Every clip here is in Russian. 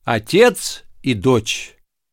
Отец и дочь.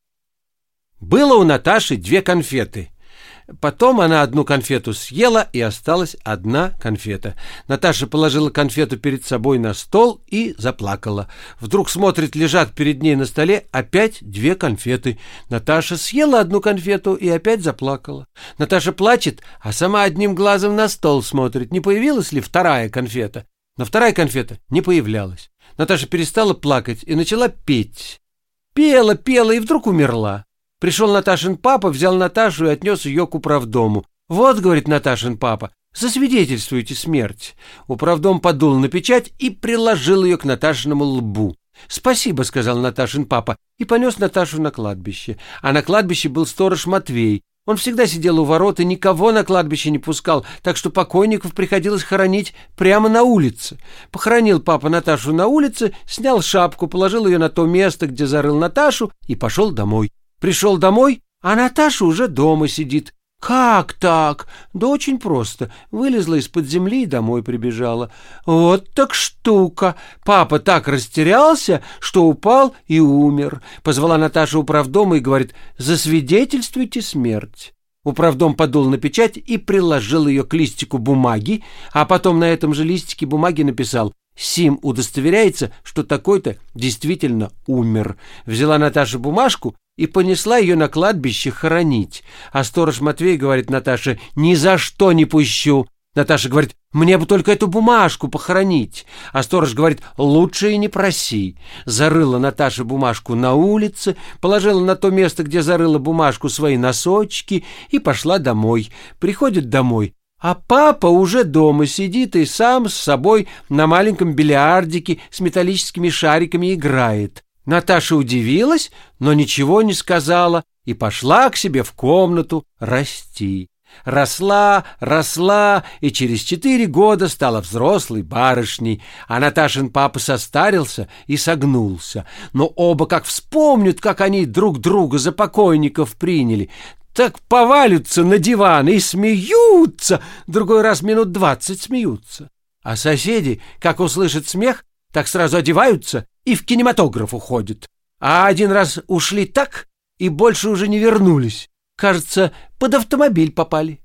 Было у Наташи 2 конфеты. Потом она одну конфету съела, и осталась одна конфета. Наташа положила конфету перед собой на стол и заплакала. Вдруг смотрит, лежат перед ней на столе опять 2 конфеты. Наташа съела одну конфету и опять заплакала. Наташа плачет, а сама одним глазом на стол смотрит, не появилась ли 2-я конфета. Но 2-я конфета не появлялась. Наташа перестала плакать и начала петь. Пела, и вдруг умерла. Пришел Наташин папа, взял Наташу и отнес ее к управдому. «Вот, — говорит Наташин папа, — засвидетельствуйте смерть». Управдом подул на печать и приложил ее к Наташиному лбу. «Спасибо, — сказал Наташин папа, и понес Наташу на кладбище. А на кладбище был сторож Матвей. Он всегда сидел у ворот и никого на кладбище не пускал, так что покойников приходилось хоронить прямо на улице. Похоронил папа Наташу на улице, снял шапку, положил ее на то место, где зарыл Наташу, и пошел домой. Пришел домой, а Наташа уже дома сидит. Как так? Да очень просто. Вылезла из-под земли и домой прибежала. Вот так штука. Папа так растерялся, что упал и умер. Позвала Наташа управдома и говорит: засвидетельствуйте смерть. Управдом подул на печать и приложил ее к листику бумаги, а потом на этом же листике бумаги написал: сим удостоверяется, что такой-то действительно умер. Взяла Наташа бумажку и понесла ее на кладбище хоронить. А сторож Матвей говорит Наташе: ни за что не пущу. Наташа говорит: мне бы только эту бумажку похоронить. А сторож говорит: лучше и не проси. Зарыла Наташа бумажку на улице, положила на то место, где зарыла бумажку, свои носочки и пошла домой. Приходит домой, а папа уже дома сидит и сам с собой на маленьком бильярдике с металлическими шариками играет. Наташа удивилась, но ничего не сказала и пошла к себе в комнату расти. Росла и через 4 года стала взрослой барышней, а Наташин папа состарился и согнулся. Но оба как вспомнят, как они друг друга за покойников приняли, так повалятся на диван и смеются, другой раз минут 20 смеются. А соседи, как услышат смех, так сразу одеваются и в кинематограф уходят. А один раз ушли так и больше уже не вернулись. Кажется, под автомобиль попали.